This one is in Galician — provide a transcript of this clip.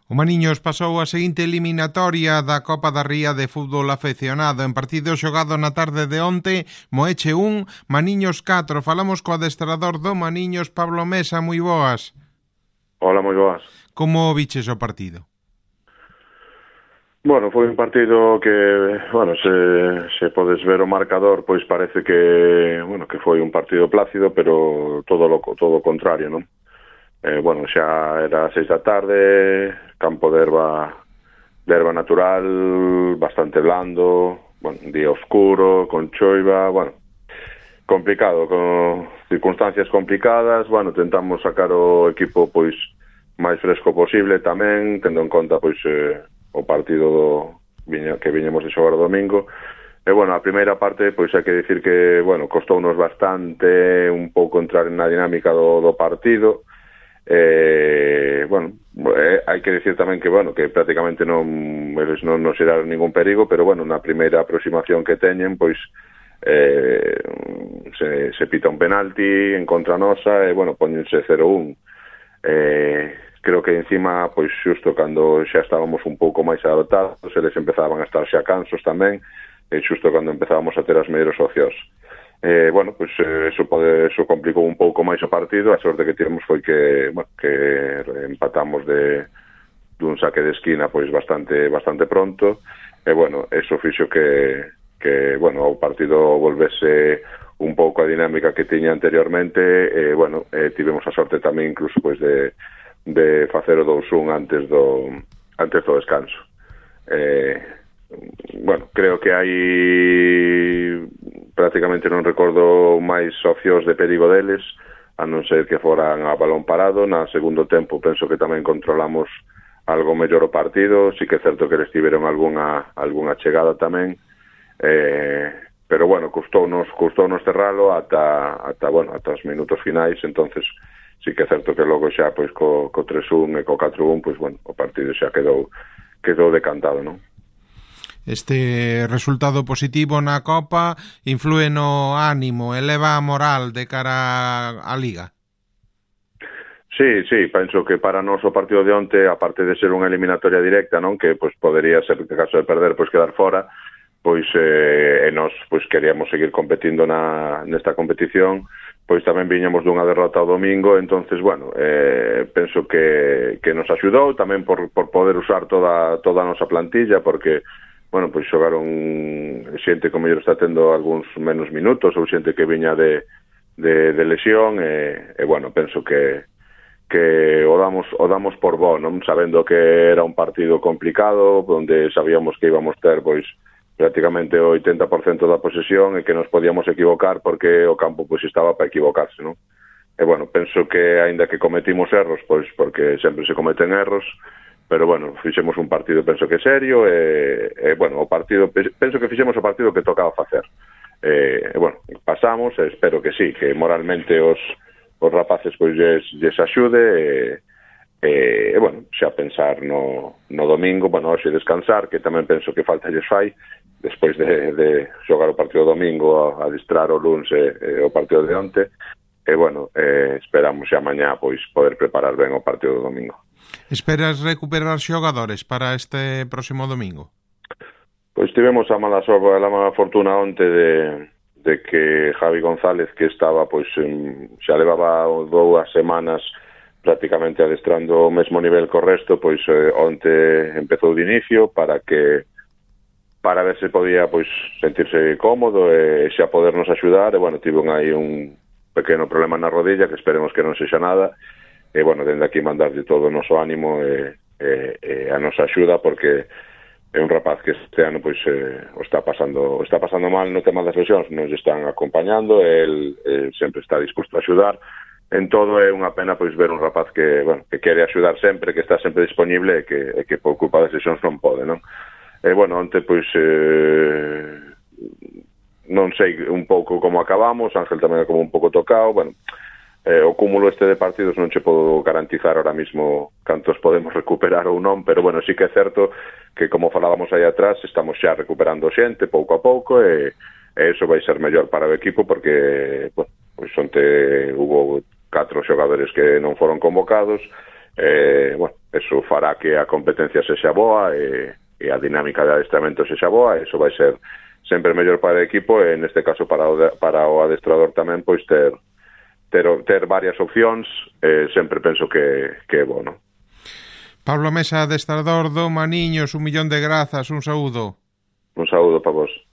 O Mariños pasou a seguinte eliminatoria da Copa da Ría de Fútbol Afeccionado. En partido xogado na tarde de onte, Moeche 1, Mariños 4. Falamos co adestrador do Mariños, Pablo Mesa. Moi boas. Hola, moi boas. Como viches o partido? Bueno, foi un partido que, bueno, se podes ver o marcador, pois parece que, bueno, que foi un partido plácido, pero todo o contrario, non? Bueno, xa era 6 da tarde, campo de erva natural, bastante blando, bueno, un día oscuro, con choiva, bueno, complicado, con circunstancias complicadas. Bueno, tentamos sacar o equipo pois máis fresco posible tamén, tendo en conta pois o partido que viñemos de xogar o domingo. E bueno, a primeira parte pois hai que dicir que, bueno, costounos bastante un pouco entrar na dinámica do partido. Bueno, hai que dicir tamén que, bueno, que prácticamente eles non nos xeraron ningún perigo, pero bueno, na primeira aproximación que teñen, pois se pita un penalti en contra nosa e, bueno, póñense 0-1. Creo que encima, pois xusto cando xa estábamos un pouco máis adaptados, eles empezaban a estar xa cansos tamén, e xusto cando empezábamos a ter as mellores opcións. Bueno, pois eso complicou un pouco máis o partido. A sorte que tivemos foi que, bueno, que empatamos dun saque de esquina pois bastante pronto, e bueno, eso fixo que bueno, o partido volvese un pouco a dinámica que tiña anteriormente. Bueno, tivemos a sorte tamén incluso pois de facer o 2-1 antes do descanso. Bueno, creo que hai prácticamente non recordo máis opcións de perigo deles, a non ser que foran a balón parado. Na segundo tempo penso que tamén controlamos algo mellor o partido. Sí que é certo que eles tiveron algunha chegada tamén, pero bueno, custounos cerralo ata os minutos finais. Entonces sí que é certo que logo xa pois co 3-1 e co 4-1 pois bueno, o partido xa quedou decantado, non? Este resultado positivo na Copa influe no ánimo, eleva a moral de cara á Liga? Sí, penso que para nós o partido de onte, aparte de ser unha eliminatoria directa, non, que pois podería ser, en caso de perder, pois quedar fora, pois nós pois queríamos seguir competindo nesta competición. Pois tamén viñamos dunha derrota ao domingo. Entonces, bueno, penso que nos axudou tamén por poder usar toda a nosa plantilla, porque bueno, pois xogaron xente que mellor está tendo algúns menos minutos, ou xente que viña de lesión, e bueno, penso que o damos por bo, non, sabendo que era un partido complicado, onde sabíamos que íbamos ter pois prácticamente o 80% da posesión, e que nos podíamos equivocar porque o campo pois estaba para equivocarse, non? E bueno, penso que aínda que cometimos erros, pois porque sempre se cometen erros, pero bueno, fixemos un partido penso que serio, e bueno, o partido penso que fixemos o partido que tocaba facer. Bueno, pasamos, e espero que sí, que moralmente os rapaces pois lles axude, e bueno, xa pensar no domingo, bueno, hoxe descansar, que tamén penso que falta lles fai, despois de xogar o partido domingo, a adestrar o luns e o partido de onte, e bueno, esperamos xa mañá pois poder preparar ben o partido do domingo. Esperas recuperar xogadores para este próximo domingo? Pois tivemos a mala fortuna onte de que Javi González, que estaba pois xa levaba 2 semanas prácticamente adestrando o mesmo nivel co resto, pois onte empezou de inicio para ver se podía pois sentirse cómodo e xa podernos axudar. E bueno, tivo aí un pequeno problema na rodilla, que esperemos que non sexa nada. E bueno, dende aquí mandarlle todo o noso ánimo e a nosa axuda, porque é un rapaz que este ano pois o está pasando mal no tema das lesións, nos están acompañando, el sempre está disposto a axudar en todo. É unha pena pois ver un rapaz que, bueno, que quere axudar sempre, que está sempre disponible, e que por culpa das lesións non pode, non? E bueno, onte pois non sei un pouco como acabamos. Ángel tamén como un pouco tocado. Bueno, o cúmulo de partidos non che podo garantizar ahora mismo cantos podemos recuperar ou non, pero bueno, sí que é certo que, como falábamos aí atrás, estamos xa recuperando xente pouco a pouco, e eso vai ser mellor para o equipo, porque bueno, pois onte hubo 4 xogadores que non foron convocados, bueno, eso fará que a competencia sexa boa e a dinámica de adestramento sexa boa, e iso vai ser sempre mellor para o equipo e neste caso para o adestrador tamén pois ter varias opcións, sempre penso que é bo, non? Pablo Mesa, adestrador do Maniños, 1.000.000 de grazas, un saúdo. Un saúdo para vos.